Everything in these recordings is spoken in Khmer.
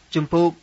ជំពូក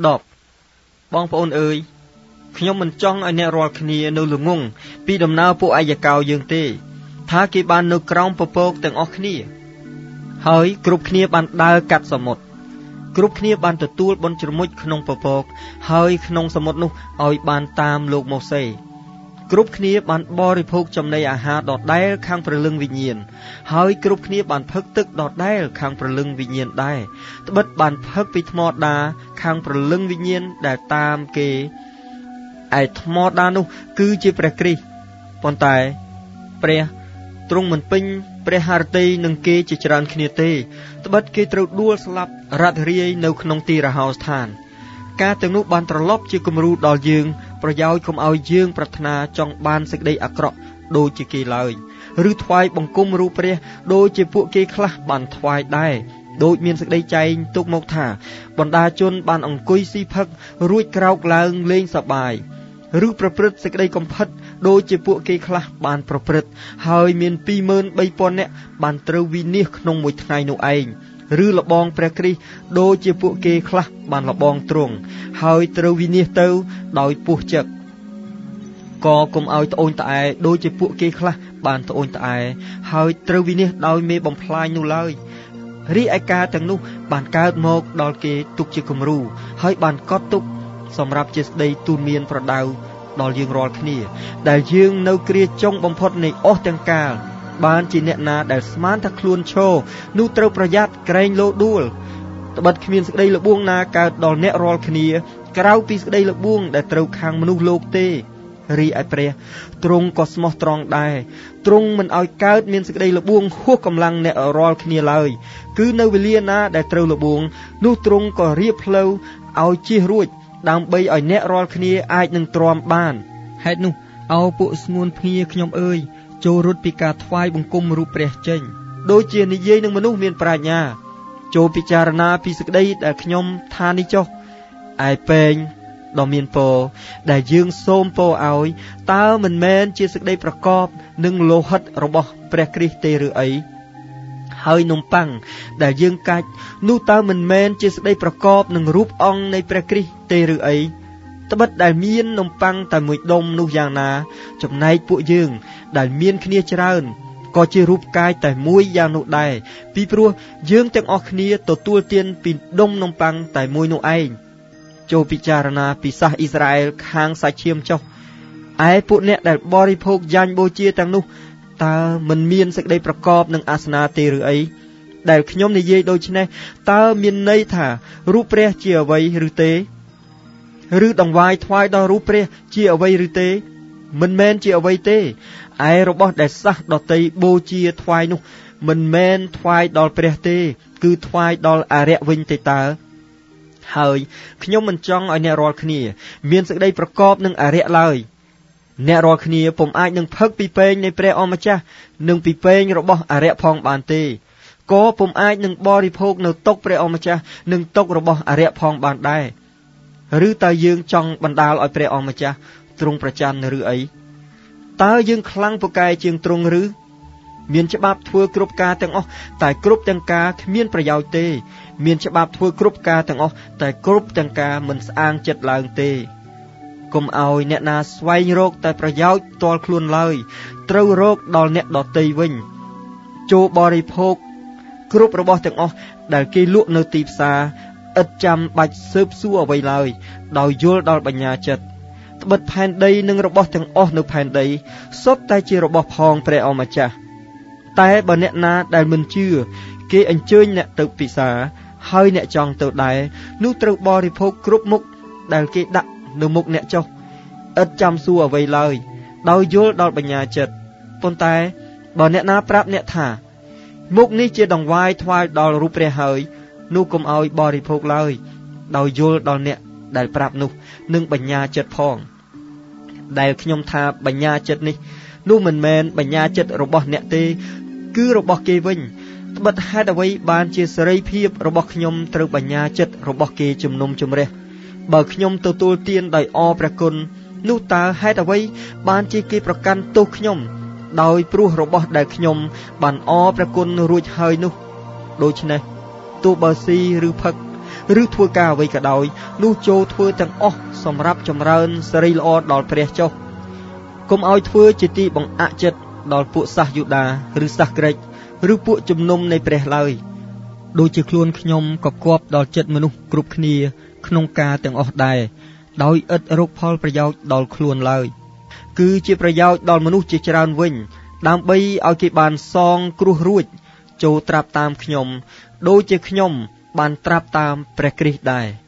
10បងប្អូនអើយខ្ញុំមិនចង់ឲ្យអ្នករាល់គ្នានៅល្ងងពីដំណើរពួកអាយកោយើងទេថាគេបាននៅក្រោមពពកទាំងអស់គ្នាហើយគ្រប់គ្នាបានដើរកាត់សមុទ្រគ្រប់គ្នាបានទទួលបុណ្យជ្រមុជក្នុងពពកហើយក្នុងសមុទ្រនោះឲ្យបានតាមលោកម៉ូសេគ្រប់គ្នាបានបរិភោគចំណីអាហារដដែលខាងព្រលឹងវិញ្ញាណហើយគ្រប់គ្នាបានផឹកទឹកដដែលខាងព្រលឹងវិញ្ញាណដែរត្បិតបានផឹកពីថ្មដាខាងព្រលឹងវិញ្ញាណដែលតាមគេឯថ្មដានោះគឺជាព្រះគ្រីស្ទប៉ុន្តែព្រះទ្រង់មិនពេញព្រះハរតីនឹងគេជាច្រើនគ្នាទេត្បិតគេត្រូវដួលស្លាប់រត់រាយនៅក្នុងទីរហោស្ថានការទាំងនោះបានត្រឡប់ជាគំរូដល់យើងប្រយោជន៍កុំឲ្យយើងប្រាថ្នាចង់បានសេចក្តីអាក្រក់ដូចជាគេឡើយឬថ្វាយបង្គំរូបព្រះដូចជាពួកគេខ្លះបានថ្វាយដែរដូចមានសេចក្តីចែងទុកមកថាបណ្ដាជនបានអង្គុយស៊ីផឹករួចក្រោកឡើងលេងសប្បាយឬប្រព្រឹត្តសេចក្តីកំផិតដូចជាពួកគេខ្លះបានប្រព្រឹត្តហើយមាន 23,000 នាក់បានត្រូវវិនាសក្នុងមួយថ្ងៃនោះឯងឬលបងព្រះគ្រីស្ទដូចជាពួកគេខ្លះបានលបងទ្រង់ហើយត្រូវវិនាសទៅដោយពោះចឹកក៏កុំឲ្យត្អូញត្អែដូចជាពួកគេខ្លះបានត្អូញត្អែហើយត្រូវវិនាសដោយមេបំផ្លាញនោះឡើយរីឯការទាំងនោះបានកើតមកដល់គេទុកជាគំរូហើយបានកត់ទុកសម្រាប់ជាស្ដីទូនមានប្រដៅដល់យើងរាល់គ្នាដែលយើងនៅគ្រាចុងបំផុតនៃអស់ទាំងកាលបានជាអ្នកណាដែលស្មានថាខ្លួនឈរនោះត្រូវប្រយ័ត្នក្រែងលោដួលត្បិតគ្មានសេចក្តីល្បួងណាកើតដល់អ្នករាល់គ្នាក្រៅពីសេចក្តីល្បួងដែលត្រូវខាងមនុស្សលោកទេរីឯព្រះទ្រង់ក៏ស្មោះត្រង់ដែរទ្រង់មិនឲ្យកើតមានសេចក្តីល្បួងហួសកម្លាំងអ្នករាល់គ្នាឡើយគឺនៅវេលាណាដែលត្រូវល្បួងនោះទ្រង់ក៏រៀបផ្លូវឲ្យជៀសរួចដើម្បីឲ្យអ្នករាល់គ្នាអាចនឹងទ្រាំបានហេតុនោះអោពួកស្ងួនភ្ងាខ្ញុំអើយចូលរត់ពីការថ្វាយបង្គំរូបព្រះចេញដូចជានិយាយនឹងមនុស្សមានប្រាជ្ញាចូលពិចារណាពីសេចក្តីដែលខ្ញុំថានេះចុះឯពេងដ៏មានពរដែលយើងសូមពរឲ្យតើមិនមែនជាសេចក្តីប្រកបនឹងលោហិតរបស់ព្រះគ្រីស្ទទេឬអីហើយនំប៉័ងដែលយើងកាច់នោះតើមិនមែនជាសេចក្តីប្រកបនឹងរូបអង្គនៃព្រះគ្រីស្ទទេឬអីត្បិតដែលមាននំប៉័ងតែមួយដុំនោះយ៉ាងណាចំណែកពួកយើងដែលមានគ្នាច្រើនក៏ជារូបកាយតែមួយយ៉ាងនោះដែរពីព្រោះយើងទាំងអស់គ្នាទទួលទានពីដុំនំប៉័ងតែមួយនោះឯងចូលពិចារណាពីសាសអ៊ីស្រាអែលខាងសាច់ឈាមចុះឯពួកអ្នកដែលបរិភោគយ៉ាញ់បូជាទាំងនោះតើមិនមានសេចក្តីប្រកបនឹងអាសនាទេឬអីដែលខ្ញុំនិយាយដូច្នេះតើមានន័យថារូបព្រះជាអ្វីឬទេឬដង្វាយថ្វាយដល់រូបព្រះជាអ្វីឬទេមិនមែនជាអ្វីទេឯរបស់ដែលសាសដតីបូជាថ្វាយនោះមិនមែនថ្វាយដល់ព្រះទេគឺថ្វាយដល់អារក្សវិញទេតើហើយខ្ញុំមិនចង់ឲ្យអ្នករាល់គ្នាមានសេចក្តីប្រកបនឹងអារក្សឡើយអ្នករាល់គ្នាពុំអាចនឹងផឹកពីពែងនៃព្រះអម្ចាស់និងពីពែងរបស់អារក្សផងបានទេក៏ពុំអាចនឹងបរិភោគនៅតុព្រះអម្ចាស់និងតុរបស់អារក្សផងបានដែរឬតើយើងចង់បណ្ដាលឲ្យព្រះអម្ចាស់ទ្រង់ប្រច័ណ្ឌឬអីតើយើងខ្លាំងពូកែជាងទ្រង់ឬមានច្បាប់ធ្វើគ្រប់ការទាំងអស់តែគ្រប់ទាំងការគ្មានប្រយោជន៍ទេមានច្បាប់ធ្វើគ្រប់ការទាំងអស់តែគ្រប់ទាំងការមិនស្អាងចិត្តឡើងទេកុំឲ្យអ្នកណាស្វែងរកតែប្រយោជន៍ផ្ទាល់ខ្លួនឡើយត្រូវរកដល់អ្នកដទៃវិញចូលបរិភោគគ្រប់របស់ទាំងអស់ដែលគេលក់នៅទីផ្សារឥតចាំបាច់ស៊ើបសួរអ្វីឡើយដោយយល់ដល់បញ្ញាចិត្តត្បិតផែនដីនិងរបស់ទាំងអស់នៅផែនដីសុទ្ធតែជារបស់ផងព្រះអម្ចាស់តែបើអ្នកណាដែលមិនជឿគេអញ្ជើញអ្នកទៅពិសាហើយអ្នកចង់ទៅដែរនោះត្រូវបរិភោគគ្រប់មុខដែលគេដាក់នៅមុខអ្នកចុះឥតចាំសួរអ្វីឡើយដោយយល់ដល់បញ្ញាចិត្តប៉ុន្តែបើអ្នកណាប្រាប់អ្នកថាមុខនេះជាដង្វាយថ្វាយដល់រូបព្រះហើយនោះកុំឲ្យបរិភោគឡើយដោយយល់ដល់អ្នកដែលប្រាប់នោះនឹងបញ្ញាចិត្តផងដែលខ្ញុំថាបញ្ញាចិត្តនេះនោះមិនមែនបញ្ញាចិត្តរបស់អ្នកទេគឺរបស់គេវិញត្បិតហេតុអ្វីបានជាសេរីភាពរបស់ខ្ញុំត្រូវបញ្ញាចិត្តរបស់គេជំនុំជម្រះបើខ្ញុំទទួលទានដោយអរព្រះគុណនោះតើហេតុអ្វីបានជាគេប្រកាន់ទោសខ្ញុំដោយព្រោះរបស់ដែលខ្ញុំបានអរព្រះគុណរួចហើយនោះដូច្នេះទោះបើស៊ីឬផឹកឬធ្វើការអ្វីក៏ដោយនោះចូលធ្វើទាំងអស់សម្រាប់ចម្រើនសិរីល្អដល់ព្រះចុះកុំឲ្យធ្វើជាទីបង្អាក់ចិត្តដល់ពួកសាសយូដាឬសាសក្រិចឬពួកជំនុំនៃព្រះឡើយដូចជាខ្លួនខ្ញុំក៏គប់ដល់ចិត្តមនុស្សគ្រប់គ្នាក្នុងការទាំងអស់ដែរដោយឥតរកផលប្រយោជន៍ដល់ខ្លួនឡើយគឺជាប្រយោជន៍ដល់មនុស្សជាច្រើនវិញដើម្បីឲ្យគេបានសងគ្រោះរួចចូលត្រាប់តាមខ្ញុំដូចជាខ្ញុំបានត្រាប់តាមព្រះគ្រីស្ទដែរ